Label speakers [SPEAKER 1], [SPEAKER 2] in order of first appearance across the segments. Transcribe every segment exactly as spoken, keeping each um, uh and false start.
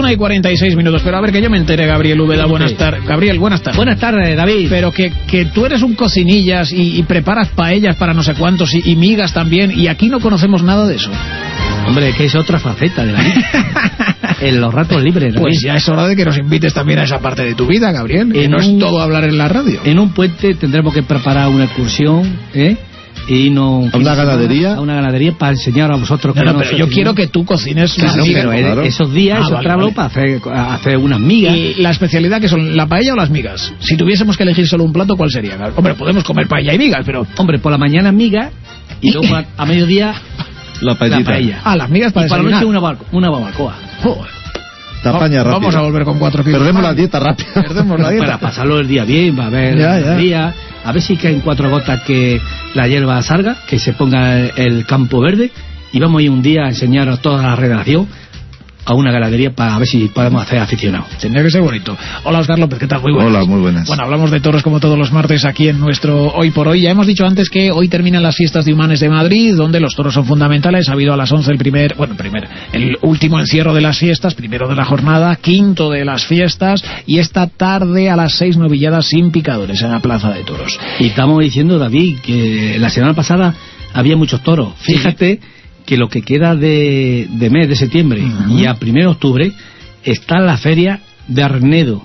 [SPEAKER 1] una y cuarenta y seis minutos, pero a ver que yo me entere, Gabriel Úbeda, buenas tardes. Gabriel, buenas tardes.
[SPEAKER 2] Buenas tardes, David.
[SPEAKER 1] Pero que, que tú eres un cocinillas y, y preparas paellas para no sé cuántos y, y migas también, y aquí no conocemos nada de eso.
[SPEAKER 2] Hombre, que es otra faceta de la vida. En los ratos libres, David.
[SPEAKER 1] Pues ya es hora de que nos invites también a esa parte de tu vida, Gabriel, que no es todo hablar en la radio.
[SPEAKER 2] En un puente tendremos que preparar una excursión, ¿eh? Y no,
[SPEAKER 3] ¿A una ganadería?
[SPEAKER 2] A una ganadería para enseñar a vosotros.
[SPEAKER 1] No,
[SPEAKER 2] que
[SPEAKER 1] no,
[SPEAKER 2] no
[SPEAKER 1] pero yo
[SPEAKER 2] cocinen.
[SPEAKER 1] quiero que tú cocines.
[SPEAKER 2] Claro, pero
[SPEAKER 3] claro.
[SPEAKER 2] esos días,
[SPEAKER 1] Ah,
[SPEAKER 2] esos
[SPEAKER 1] vale,
[SPEAKER 2] trabajos
[SPEAKER 1] vale.
[SPEAKER 2] para hacer, hacer unas migas.
[SPEAKER 1] ¿Y la especialidad que son, la paella o las migas? Si tuviésemos que elegir solo un plato, ¿cuál sería? Hombre, podemos comer paella y migas, pero...
[SPEAKER 2] Hombre, por la mañana migas y luego a, a mediodía
[SPEAKER 3] La
[SPEAKER 2] la
[SPEAKER 3] paellita.
[SPEAKER 2] paella.
[SPEAKER 1] Ah, las migas para
[SPEAKER 2] Y para la
[SPEAKER 1] desayunar.
[SPEAKER 2] noche una, bar- una barbacoa.
[SPEAKER 1] Joder.
[SPEAKER 3] Te apaña rápido.
[SPEAKER 1] Vamos a volver con cuatro kilos.
[SPEAKER 3] Perdemos
[SPEAKER 1] más.
[SPEAKER 3] la dieta rápido.
[SPEAKER 1] Perdemos la dieta.
[SPEAKER 2] Para pasarlo el día bien, va a ver
[SPEAKER 1] Ya,
[SPEAKER 2] el
[SPEAKER 1] ya.
[SPEAKER 2] día, a ver si caen cuatro gotas que la hierba salga, que se ponga el campo verde, y vamos a ir un día a enseñar a toda la redacción a una ganadería para ver si podemos hacer aficionados.
[SPEAKER 1] Tendría que ser bonito. Hola, Óscar López, ¿qué tal? Muy buenas.
[SPEAKER 3] Hola, muy buenas.
[SPEAKER 1] Bueno, hablamos de toros como todos los martes aquí en nuestro Hoy por Hoy. Ya hemos dicho antes que hoy terminan las fiestas de Humanes de Madrid, donde los toros son fundamentales. Ha habido a las once el primer, bueno, primer, el último encierro de las fiestas, primero de la jornada, quinto de las fiestas, y esta tarde a las seis novilladas sin picadores en la Plaza de Toros.
[SPEAKER 2] Y estamos diciendo, David, que la semana pasada había muchos toros.
[SPEAKER 1] Sí.
[SPEAKER 2] Fíjate que lo que queda de, de mes de septiembre
[SPEAKER 1] Uh-huh.
[SPEAKER 2] y a primero de octubre está la feria de Arnedo,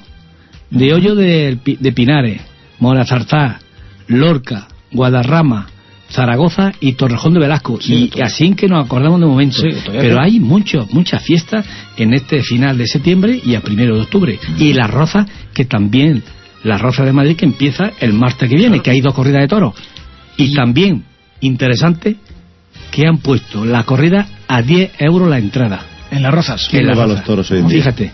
[SPEAKER 2] de Hoyo de, de Pinares, Morazarzá, Lorca, Guadarrama, Zaragoza y Torrejón de Velasco.
[SPEAKER 1] Sí,
[SPEAKER 2] y
[SPEAKER 1] todavía.
[SPEAKER 2] así que nos acordamos de momento.
[SPEAKER 1] Sí, todavía
[SPEAKER 2] pero
[SPEAKER 1] queda.
[SPEAKER 2] hay muchos, muchas fiestas en este final de septiembre y a primero de octubre.
[SPEAKER 1] Uh-huh.
[SPEAKER 2] Y la Roza, que también, la Roza de Madrid, que empieza el martes que viene, que hay dos corridas de toros. Y, y también, interesante, que han puesto la corrida a diez euros la entrada.
[SPEAKER 1] En las Rozas.
[SPEAKER 2] En
[SPEAKER 3] le
[SPEAKER 2] la
[SPEAKER 3] va a
[SPEAKER 2] Roza.
[SPEAKER 3] los toros hoy en día?
[SPEAKER 2] Fíjate,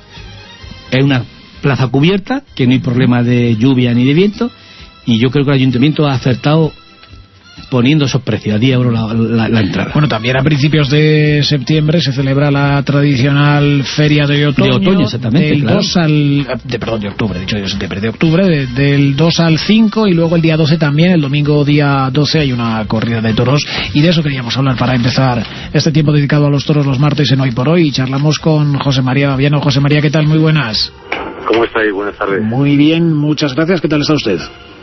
[SPEAKER 2] es una plaza cubierta, que no hay problema de lluvia ni de viento, y yo creo que el ayuntamiento ha acertado poniendo esos precios, a diez euros la, la, la entrada.
[SPEAKER 1] Bueno, también a principios de septiembre se celebra la tradicional feria de otoño.
[SPEAKER 2] De otoño, exactamente,
[SPEAKER 1] Del
[SPEAKER 2] claro.
[SPEAKER 1] dos al... De, perdón, de octubre, dicho yo de septiembre, de octubre, de, del dos al cinco, y luego el día doce también, el domingo día doce hay una corrida de toros, y de eso queríamos hablar para empezar este tiempo dedicado a los toros los martes en Hoy por Hoy, y charlamos con José María Baviano. José María, ¿qué tal? Muy buenas.
[SPEAKER 4] ¿Cómo estáis? Buenas tardes.
[SPEAKER 1] Muy bien, muchas gracias. ¿Qué tal está usted?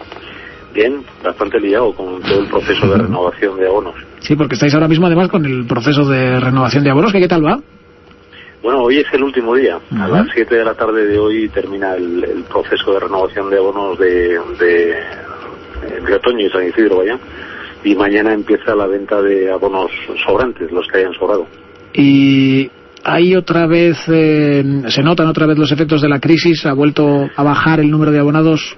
[SPEAKER 4] Bien, bastante liado con todo el proceso de renovación de abonos.
[SPEAKER 1] Sí, porque estáis ahora mismo además con el proceso de renovación de abonos, ¿qué tal va?
[SPEAKER 4] Bueno, hoy es el último día. A
[SPEAKER 1] Ajá.
[SPEAKER 4] las siete de la tarde de hoy termina el, el proceso de renovación de abonos de, de, de otoño y San Isidro, vaya. Y mañana empieza la venta de abonos sobrantes, los que hayan sobrado.
[SPEAKER 1] Y hay otra vez, eh, se notan otra vez los efectos de la crisis, ha vuelto a bajar el número de abonados.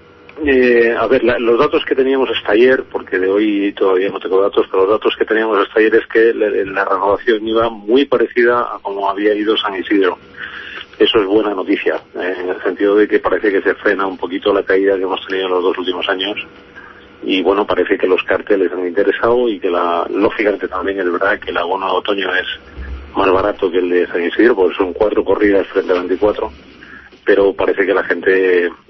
[SPEAKER 4] Eh, a ver, la, los datos que teníamos hasta ayer, porque de hoy todavía no tengo datos, pero los datos que teníamos hasta ayer es que la, la renovación iba muy parecida a como había ido San Isidro. Eso es buena noticia, eh, en el sentido de que parece que se frena un poquito la caída que hemos tenido en los dos últimos años. Y bueno, parece que los carteles han interesado y que la, lógicamente también es verdad que el abono de otoño es más barato que el de San Isidro, porque son cuatro corridas frente a veinticuatro, pero parece que la gente eh,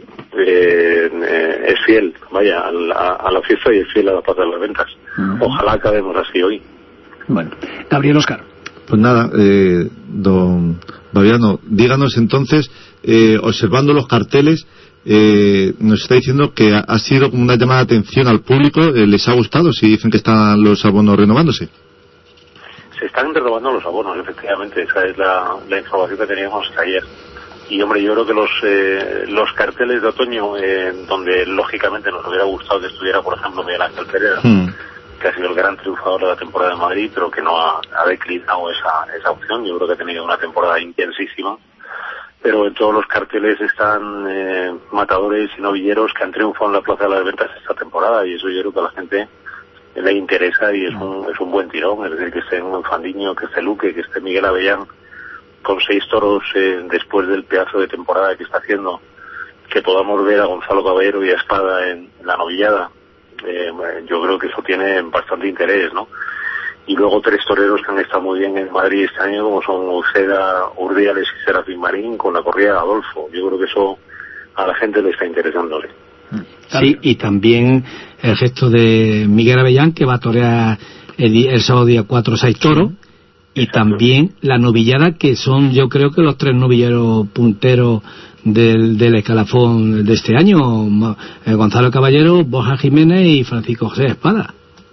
[SPEAKER 4] eh, es fiel, vaya, a la, a la fiesta y es fiel a la plaza de las ventas. Uh-huh. Ojalá acabemos así hoy.
[SPEAKER 1] Bueno, Gabriel Óscar.
[SPEAKER 3] Pues nada, eh, don Baviano, díganos entonces, eh, observando los carteles, eh, nos está diciendo que ha, ha sido como una llamada de atención al público, eh, ¿les ha gustado si dicen que están los abonos renovándose?
[SPEAKER 4] Se están renovando los abonos, efectivamente, esa es la, la información que teníamos hasta ayer. Y hombre, yo creo que los eh, los carteles de otoño, eh, donde lógicamente nos hubiera gustado que estuviera, por ejemplo, Miguel Ángel Pereira, mm. que ha sido el gran triunfador de la temporada de Madrid, pero que no ha, ha declinado esa, esa opción. Yo creo que ha tenido una temporada intensísima. Pero en todos los carteles están eh, matadores y novilleros que han triunfado en la Plaza de las Ventas esta temporada, y eso yo creo que a la gente le interesa y es un, es un buen tirón. Es decir, que esté un Fandiño, que esté Luque, que esté Miguel Avellán, con seis toros eh, después del pedazo de temporada que está haciendo, que podamos ver a Gonzalo Caballero y a Espada en, en la novillada, eh, yo creo que eso tiene bastante interés, ¿no? Y luego tres toreros que han estado muy bien en Madrid este año, como son Uceda, Urdiales y Serafín Marín, con la corrida de Adolfo. Yo creo que eso a la gente le está interesándole.
[SPEAKER 2] Sí, y también el gesto de Miguel Avellán, que va a torear el, el sábado día cuatro o seis toros, y también la novillada, que son yo creo que los tres novilleros punteros del, del escalafón de este año, eh, Gonzalo Caballero, Borja Jiménez y Francisco José Espada.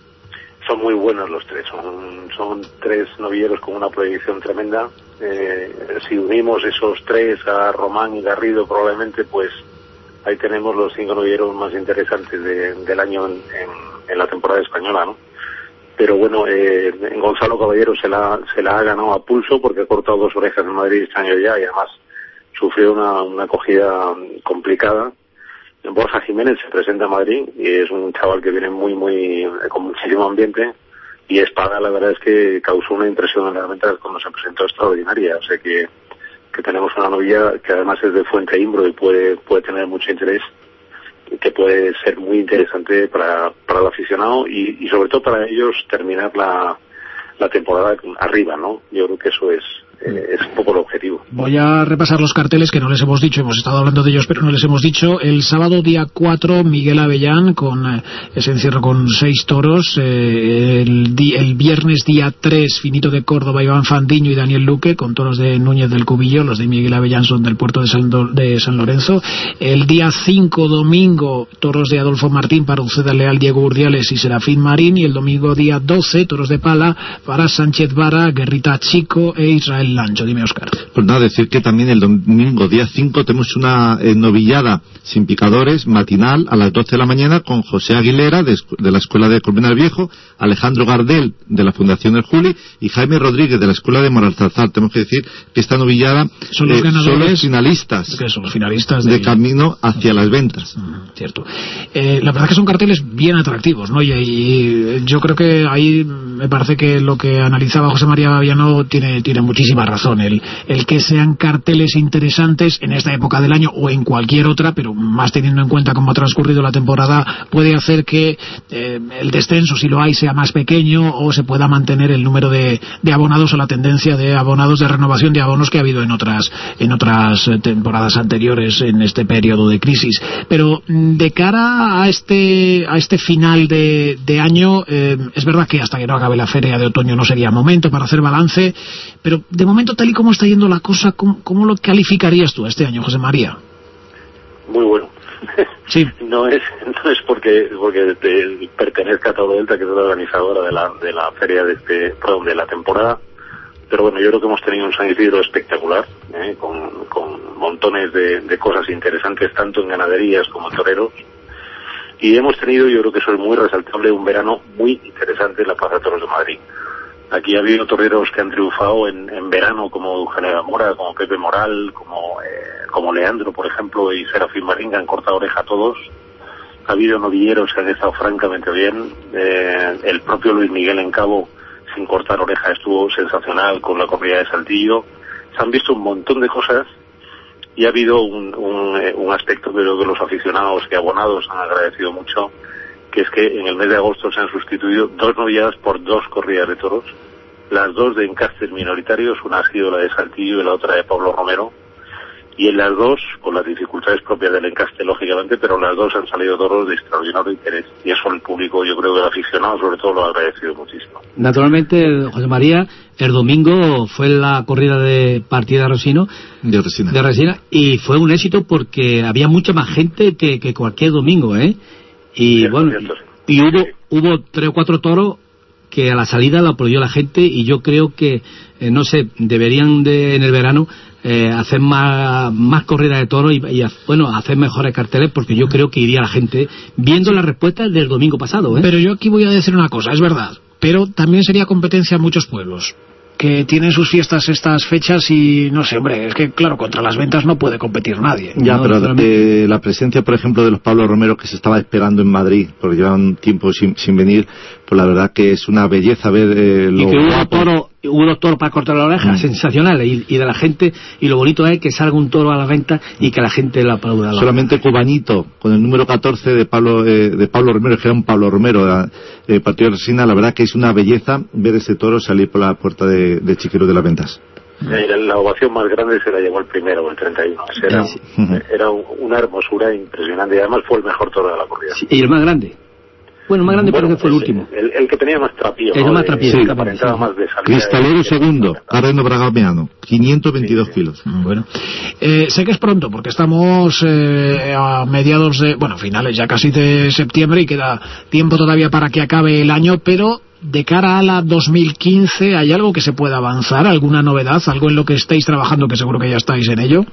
[SPEAKER 4] Son muy buenos los tres, son, son tres novilleros con una proyección tremenda. Eh, si unimos esos tres a Román y Garrido, probablemente pues ahí tenemos los cinco novilleros más interesantes de, del año en, en, en la temporada española, ¿no? Pero bueno, eh, Gonzalo Caballero se la, se la ha ganado a pulso porque ha cortado dos orejas en Madrid este año ya y además sufrió una, una acogida complicada. Borja Jiménez se presenta a Madrid y es un chaval que viene muy, muy, con muchísimo ambiente, y Espada la verdad es que causó una impresión en las ventas cuando se presentó extraordinaria, o sea que, que tenemos una novilla que además es de Fuente Imbro y puede, puede tener mucho interés, que puede ser muy interesante para, para el aficionado y, y sobre todo para ellos terminar la, la temporada arriba, ¿no? Yo creo que eso es, eh, es un poco el objetivo.
[SPEAKER 1] Voy a repasar los carteles que no les hemos dicho, hemos estado hablando de ellos pero no les hemos dicho. El sábado día cuatro, Miguel Avellán con eh, ese encierro con seis toros. Eh, el, di, el viernes día tres, Finito de Córdoba, Iván Fandiño y Daniel Luque con toros de Núñez del Cubillo. Los de Miguel Avellán son del puerto de San, Do, de San Lorenzo. El día cinco, domingo, toros de Adolfo Martín para Uceda Leal, Diego Urdiales y Serafín Marín. Y el domingo día doce, toros de pala para Sánchez Vara, Guerrita Chico e Israel Lancho. Dime, Óscar.
[SPEAKER 3] Pues nada, decir que también el domingo día cinco tenemos una eh, novillada sin picadores matinal a las doce de la mañana con José Aguilera de, de la Escuela de Colmenar Viejo, Alejandro Gardel de la Fundación del Juli y Jaime Rodríguez de la Escuela de Moralzarzar. Tenemos que decir que esta novillada
[SPEAKER 1] son los, eh, ganadores,
[SPEAKER 3] son los finalistas,
[SPEAKER 1] que son los finalistas
[SPEAKER 3] de,
[SPEAKER 1] de
[SPEAKER 3] camino hacia las ventas.
[SPEAKER 1] Uh, cierto. Eh, la verdad es que son carteles bien atractivos, ¿no? Y, y yo creo que ahí me parece que lo que analizaba José María Baviano tiene, tiene muchísima razón. El, el que sean carteles interesantes en esta época del año o en cualquier otra, pero más teniendo en cuenta cómo ha transcurrido la temporada, puede hacer que eh, el descenso, si lo hay, sea más pequeño o se pueda mantener el número de, de abonados o la tendencia de abonados, de renovación de abonos que ha habido en otras en otras temporadas anteriores en este periodo de crisis. Pero de cara a este a este final de, de año, eh, es verdad que hasta que no acabe la feria de otoño no sería momento para hacer balance, pero de momento, tal y como está yendo la cosa, ¿cómo, cómo lo calificarías tú este año, José María?
[SPEAKER 4] Muy bueno.
[SPEAKER 1] Sí.
[SPEAKER 4] No es no es porque porque te, pertenezca a Tauro Delta, que es la organizadora de la de la feria de este perdón, de la temporada, pero bueno, yo creo que hemos tenido un San Isidro espectacular, ¿eh? con, con montones de, de cosas interesantes tanto en ganaderías como en toreros, y hemos tenido, yo creo que eso es muy resaltable, un verano muy interesante en la Plaza de Toros de Madrid. Aquí ha habido toreros que han triunfado en, en verano, como Eugenio Mora, como Pepe Moral, como eh, como Leandro, por ejemplo, y Serafín Marín, que han cortado oreja a todos. Ha habido novilleros que han estado francamente bien. Eh, el propio Luis Miguel en Cabo, sin cortar oreja, estuvo sensacional con la corrida de Saltillo. Se han visto un montón de cosas y ha habido un, un, eh, un aspecto que creo que los aficionados y abonados han agradecido mucho, que es que en el mes de agosto se han sustituido dos novilladas por dos corridas de toros, las dos de encastes minoritarios, una ha sido la de Saltillo y la otra de Pablo Romero, y en las dos, con las dificultades propias del encaste lógicamente, pero las dos han salido toros de extraordinario interés, y eso el público, yo creo que el aficionado sobre todo lo ha agradecido muchísimo.
[SPEAKER 2] Naturalmente, José María, el domingo fue la corrida de partida de Resino,
[SPEAKER 3] de Resina.
[SPEAKER 2] de Resina, y fue un éxito porque había mucha más gente que, que cualquier domingo, ¿eh? Y cierto, bueno, cierto, sí. y, y hubo, sí. hubo tres o cuatro toros que a la salida lo apoyó la gente, y yo creo que, eh, no sé, deberían de en el verano eh, hacer más, más corridas de toros y, y, bueno, hacer mejores carteles, porque yo creo que iría la gente viendo las respuestas del domingo pasado, ¿eh?
[SPEAKER 1] Pero yo aquí voy a decir una cosa, es verdad, pero también sería competencia a muchos pueblos que tienen sus fiestas estas fechas y no sé, hombre, es que claro, contra las ventas no puede competir nadie.
[SPEAKER 3] Ya,
[SPEAKER 1] no,
[SPEAKER 3] pero eh, la presencia, por ejemplo, de los Pablo Romero, que se estaba esperando en Madrid, porque llevan tiempo sin, sin venir, pues la verdad que es una belleza ver eh, lo
[SPEAKER 2] y que hubo toro, hubo dos toros para cortar la oreja, mm. sensacionales, y, y de la gente, y lo bonito es que salga un toro a la venta y que la gente la aplauda.
[SPEAKER 3] Solamente Cubanito, con el número catorce de Pablo eh, de Pablo Romero, que era un Pablo Romero de eh, partido de Resina, la verdad que es una belleza ver ese toro salir por la puerta de, de Chiquero de las Ventas.
[SPEAKER 4] La ovación más grande se la llevó el primero, el treinta y uno. Era, era una hermosura impresionante, y además fue el mejor toro de la corrida.
[SPEAKER 2] Sí, y el más grande. Bueno, más grande
[SPEAKER 4] bueno,
[SPEAKER 2] parece que fue
[SPEAKER 4] pues,
[SPEAKER 2] el último.
[SPEAKER 4] El, el que tenía más trapío,
[SPEAKER 2] el
[SPEAKER 4] ¿no?
[SPEAKER 2] más trapío,
[SPEAKER 4] sí,
[SPEAKER 2] sí,
[SPEAKER 4] que aparentaba
[SPEAKER 2] sí.
[SPEAKER 4] más de salida.
[SPEAKER 3] Cristalero
[SPEAKER 4] de,
[SPEAKER 3] segundo,
[SPEAKER 4] de,
[SPEAKER 3] Carreno Bragameano, quinientos veintidós
[SPEAKER 4] sí, sí.
[SPEAKER 3] kilos.
[SPEAKER 1] Bueno, eh, sé que es pronto porque estamos eh, a mediados de, bueno, finales ya casi de septiembre y queda tiempo todavía para que acabe el año, pero de cara a la dos mil quince, ¿hay algo que se pueda avanzar? ¿Alguna novedad? ¿Algo en lo que estéis trabajando, que seguro que ya estáis en ello?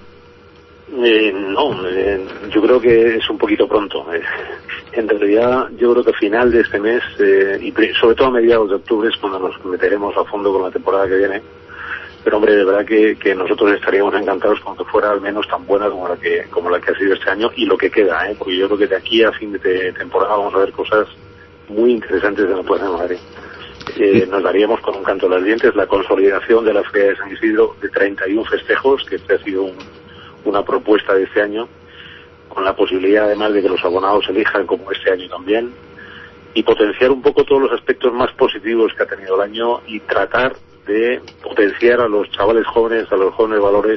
[SPEAKER 4] Eh, no, eh, yo creo que es un poquito pronto. Eh, en realidad, yo creo que a final de este mes, eh, y sobre todo a mediados de octubre, es cuando nos meteremos a fondo con la temporada que viene. Pero hombre, de verdad que, que nosotros estaríamos encantados con que fuera al menos tan buena como la que como la que ha sido este año y lo que queda, ¿eh? Porque yo creo que de aquí a fin de temporada vamos a ver cosas muy interesantes en la Plaza de Madrid. Eh, nos daríamos con un canto de los dientes la consolidación de la Feria de San Isidro de treinta y uno festejos, que este ha sido un, una propuesta de este año, con la posibilidad además de que los abonados elijan como este año también, y potenciar un poco todos los aspectos más positivos que ha tenido el año y tratar de potenciar a los chavales jóvenes, a los jóvenes valores.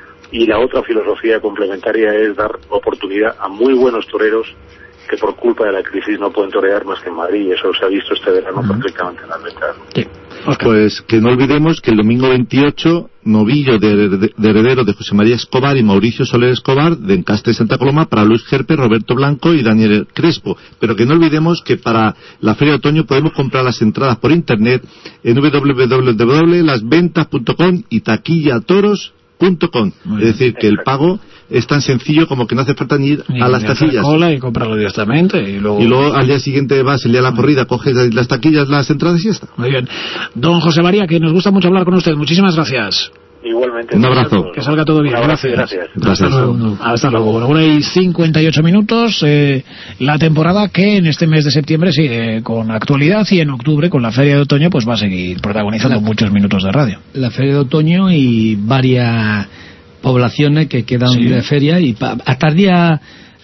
[SPEAKER 4] Y la otra filosofía complementaria es dar oportunidad a muy buenos toreros que por culpa de la crisis no pueden torear más que en Madrid, y eso se ha visto este verano uh-huh. perfectamente en las ventas.
[SPEAKER 1] Sí.
[SPEAKER 3] Pues que no olvidemos que el domingo veintiocho, novillo de, de, de heredero de José María Escobar y Mauricio Soler Escobar, de Encastre de Santa Coloma, para Luis Gerpe, Roberto Blanco y Daniel Crespo. Pero que no olvidemos que para la Feria de Otoño podemos comprar las entradas por internet en doble u doble u doble u punto las ventas punto com y taquillatoros punto com. Es decir, que el pago es tan sencillo como que no hace falta ni ir
[SPEAKER 1] ni
[SPEAKER 3] a las taquillas.
[SPEAKER 1] Cola y comprarlo directamente. Y luego...
[SPEAKER 3] y luego al día siguiente vas el día de la corrida, coges las taquillas, las entradas y ya está.
[SPEAKER 1] Muy bien. Don José María, que nos gusta mucho hablar con usted. Muchísimas gracias.
[SPEAKER 4] Igualmente.
[SPEAKER 3] Un abrazo.
[SPEAKER 1] Que salga todo bien.
[SPEAKER 4] Abrazo,
[SPEAKER 1] gracias.
[SPEAKER 4] Gracias.
[SPEAKER 1] Hasta luego. Hasta luego. Bueno, una y cincuenta y ocho minutos. Eh, la temporada que en este mes de septiembre sigue con actualidad y en octubre con la Feria de Otoño pues va a seguir protagonizando la, muchos minutos de radio.
[SPEAKER 2] La Feria de Otoño y varias poblaciones que quedan sí. de feria y pa, hasta el día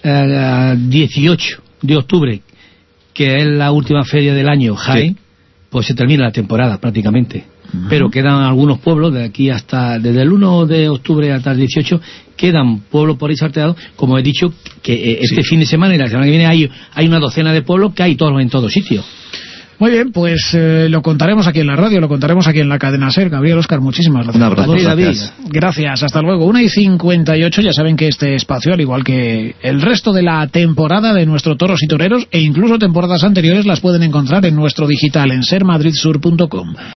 [SPEAKER 2] eh, dieciocho de octubre, que es la última feria del año, Jaén, sí. pues se termina la temporada prácticamente. Uh-huh. Pero quedan algunos pueblos de aquí hasta desde el uno de octubre hasta el dieciocho, quedan pueblos por ahí sorteados, como he dicho, que eh, este sí. fin de semana y la semana que viene hay, hay una docena de pueblos que hay todos en todos sitios.
[SPEAKER 1] Muy bien, pues eh, lo contaremos aquí en la radio, lo contaremos aquí en la cadena SER. Gabriel, Óscar, muchísimas gracias.
[SPEAKER 3] Un abrazo, gracias.
[SPEAKER 1] Gracias, hasta luego. Una y cincuenta y ocho, ya saben que este espacio, al igual que el resto de la temporada de nuestro Toros y Toreros, e incluso temporadas anteriores, las pueden encontrar en nuestro digital en ser madrid sur punto com.